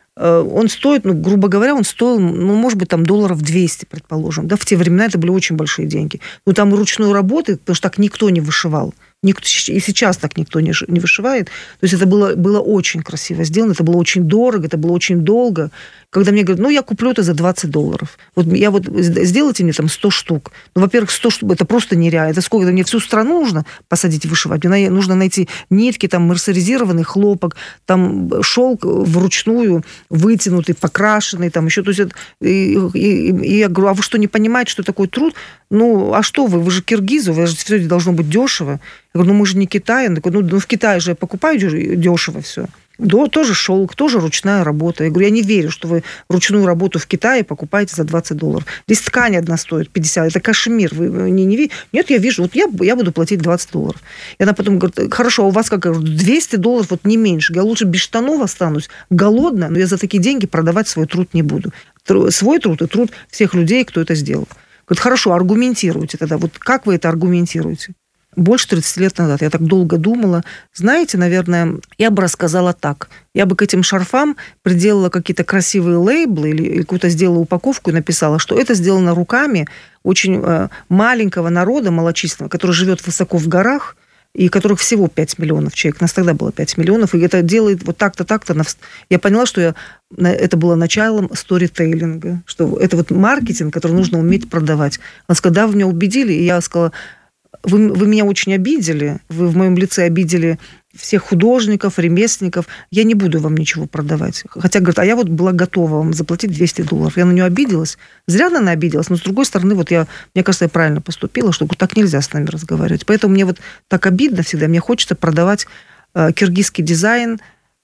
Он стоит, ну, грубо говоря, он стоил, ну, может быть, там долларов двести, предположим. Да, в те времена это были очень большие деньги. Но там ручной работы, потому что так никто не вышивал. Никто, и сейчас так никто не, не вышивает. То есть это было, было очень красиво сделано, это было очень дорого, это было очень долго. Когда мне говорят, ну, я куплю это за двадцать долларов. Вот я вот, сделайте мне там сто штук. Ну, во-первых, сто штук, это просто нереально. Это сколько? Это мне всю страну нужно посадить и вышивать. Мне нужно найти нитки, там, мерсеризированный хлопок, там, шелк вручную вытянутый, покрашенный, там, еще, то есть, это, и, и, и я говорю, а вы что, не понимаете, что такое труд? Ну, а что вы? Вы же киргизы, вы же все должно быть дешево. Я говорю, ну мы же не Китай. Он такой, ну в Китае же я покупаю дешево все. Да, тоже шелк, тоже ручная работа. Я говорю, я не верю, что вы ручную работу в Китае покупаете за двадцать долларов. Здесь ткань одна стоит пятьдесят. Это кашемир. Вы не, не видите? Нет, я вижу. Вот я, я буду платить двадцать долларов. И она потом говорит, хорошо, а у вас как? двести долларов, вот не меньше. Я лучше без штанов останусь, голодная, но я за такие деньги продавать свой труд не буду. Свой труд и труд всех людей, кто это сделал. Говорит, хорошо, аргументируйте тогда. Вот как вы это аргументируете? Больше тридцати лет назад. Я так долго думала. Знаете, наверное, я бы рассказала так. Я бы к этим шарфам приделала какие-то красивые лейблы или, или какую-то сделала упаковку и написала, что это сделано руками очень э, маленького народа, малочисленного, который живет высоко в горах, и которых всего пять миллионов человек. Нас тогда было пять миллионов, и это делает вот так-то, так-то. Я поняла, что я, это было началом сторителлинга, что это вот маркетинг, который нужно уметь продавать. Она сказала, да, вы меня убедили, и я сказала, вы, вы меня очень обидели, вы в моем лице обидели всех художников, ремесленников, я не буду вам ничего продавать. Хотя, говорит, а я вот была готова вам заплатить двести долларов. Я на нее обиделась. Зря она обиделась, но с другой стороны, вот я, мне кажется, я правильно поступила, что так нельзя с нами разговаривать. Поэтому мне вот так обидно всегда, мне хочется продавать э, киргизский дизайн,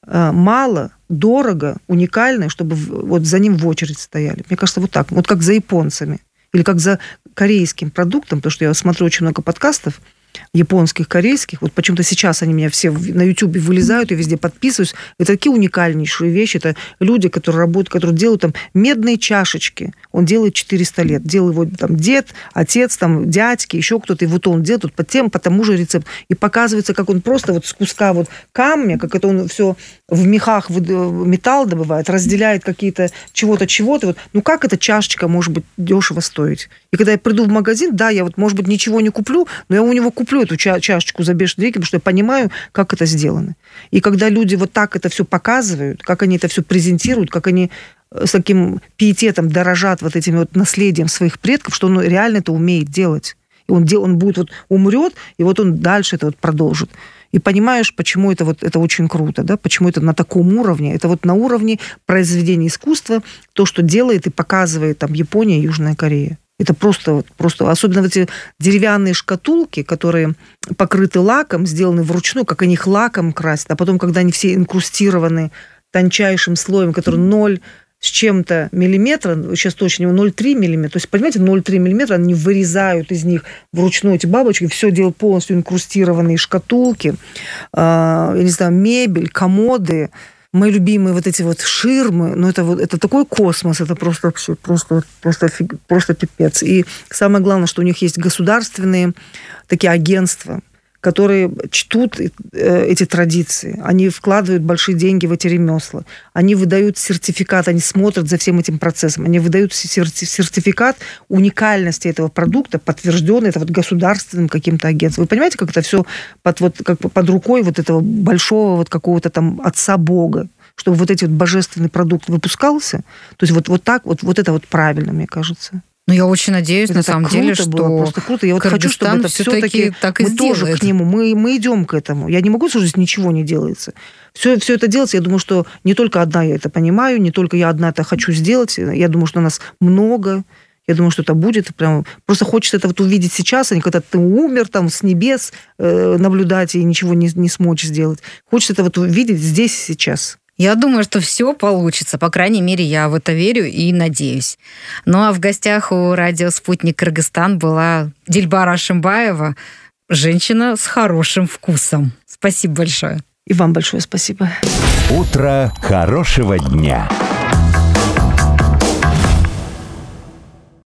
мало, дорого, уникальное, чтобы вот за ним в очередь стояли. Мне кажется, вот так. Вот как за японцами. Или как за корейским продуктом, потому что я смотрю очень много подкастов японских, корейских. Вот почему-то сейчас они меня все на Ютубе вылезают, я везде подписываюсь. Это такие уникальнейшие вещи. Это люди, которые работают, которые делают там медные чашечки. Он делает четыреста лет. Делал его там дед, отец, там дядьки, еще кто-то. И вот он делает вот по тем, по тому же рецепту. И показывается, как он просто вот с куска вот камня, как это он все в мехах металл добывает, разделяет какие-то чего-то, чего-то. Вот. Ну, как эта чашечка может быть дешево стоить? И когда я приду в магазин, да, я вот, может быть, ничего не куплю, но я у него куплю эту ча- чашечку за бешеные деньги, потому что я понимаю, как это сделано. И когда люди вот так это все показывают, как они это все презентируют, как они с таким пиететом дорожат вот этим вот наследием своих предков, что он реально это умеет делать. И он, дел, он будет вот умрет, и вот он дальше это вот продолжит. И понимаешь, почему это вот это очень круто, да? Почему это на таком уровне. Это вот на уровне произведения искусства, то, что делает и показывает там Япония и Южная Корея. Это просто, вот, просто, особенно вот эти деревянные шкатулки, которые покрыты лаком, сделаны вручную, как они их лаком красят, а потом, когда они все инкрустированы тончайшим слоем, который ноль с чем-то миллиметра, сейчас точно ноль целых три миллиметра, то есть, понимаете, ноль целых три миллиметра, они вырезают из них вручную эти бабочки, все делают полностью инкрустированные шкатулки, я не знаю, мебель, комоды, мои любимые вот эти вот ширмы, ну, это вот это такой космос, это просто вообще просто, просто, просто пипец. И самое главное, что у них есть государственные такие агентства, которые чтут эти традиции. Они вкладывают большие деньги в эти ремесла. Они выдают сертификат, они смотрят за всем этим процессом. Они выдают сертификат уникальности этого продукта, подтвержденный это вот государственным каким-то агентством. Вы понимаете, как это все под, вот, как под рукой вот этого большого вот какого-то там отца Бога, чтобы вот этот вот божественный продукт выпускался? То есть вот, вот так, вот, вот это вот правильно, мне кажется. Ну, я очень надеюсь, это на самом деле, что было, просто круто. Я вот хочу, чтобы это все-таки так и мы сделает. тоже к нему, мы, мы идем к этому. Я не могу сказать, что здесь ничего не делается. Все, все это делается, я думаю, что не только одна я это понимаю, не только я одна это хочу сделать. Я думаю, что нас много. Я думаю, что это будет. Прям, просто хочется это вот увидеть сейчас, а не когда ты умер там с небес, э, наблюдать и ничего не, не смочь сделать. Хочется это вот увидеть здесь и сейчас. Я думаю, что все получится. По крайней мере, я в это верю и надеюсь. Ну, а в гостях у радио «Спутник Кыргызстан» была Дильбара Ашимбаева, женщина с хорошим вкусом. Спасибо большое. И вам большое спасибо. Утро хорошего дня.